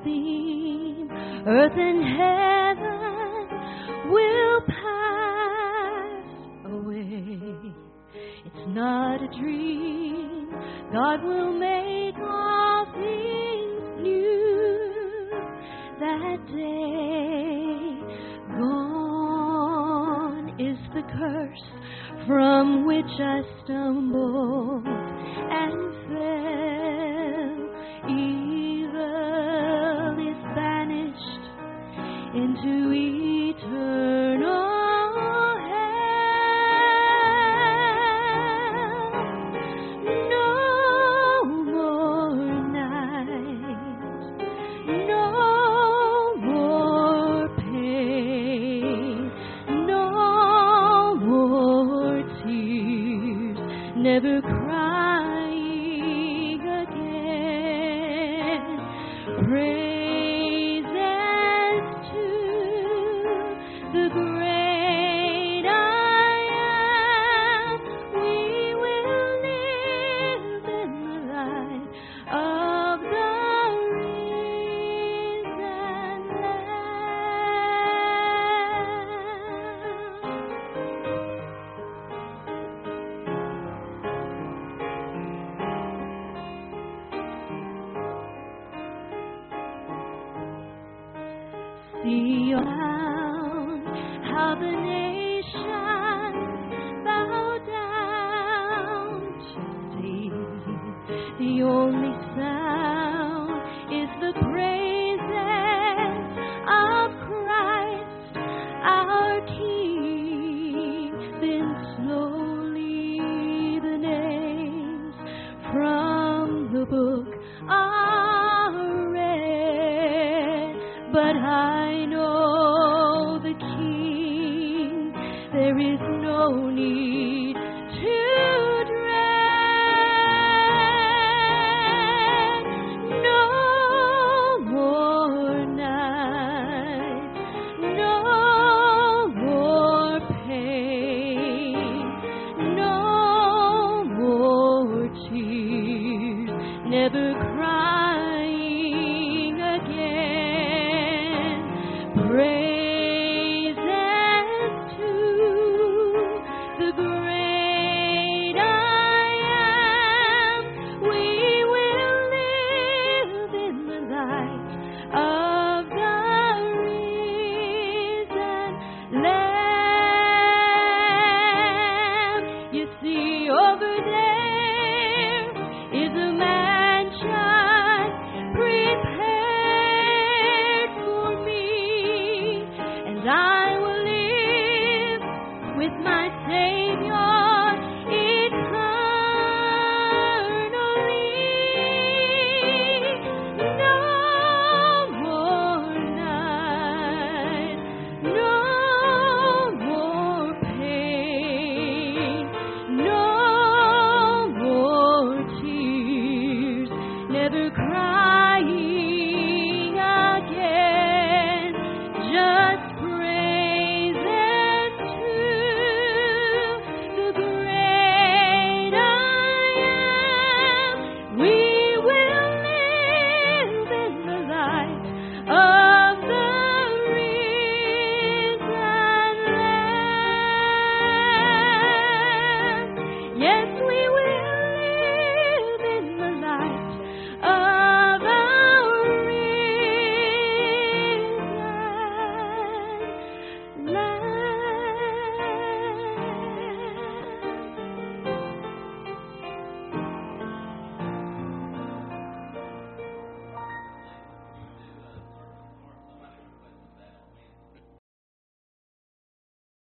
beam. Earth and heaven will pass away. It's not a dream. God will make all things new. That day gone is the curse from which I stumbled and fell. Evil is banished into eternal never crying again. Praises to the great I am. We will live in the light of the risen See around how the nations bow down to thee. The only sound is the praises of Christ our King. Then slowly the names from the book are read, but I know the King, there is no need to dread. No more night, no more pain, no more tears, never crying again. Praises to the great I am. We will live in the light of the risen Lamb. You see over there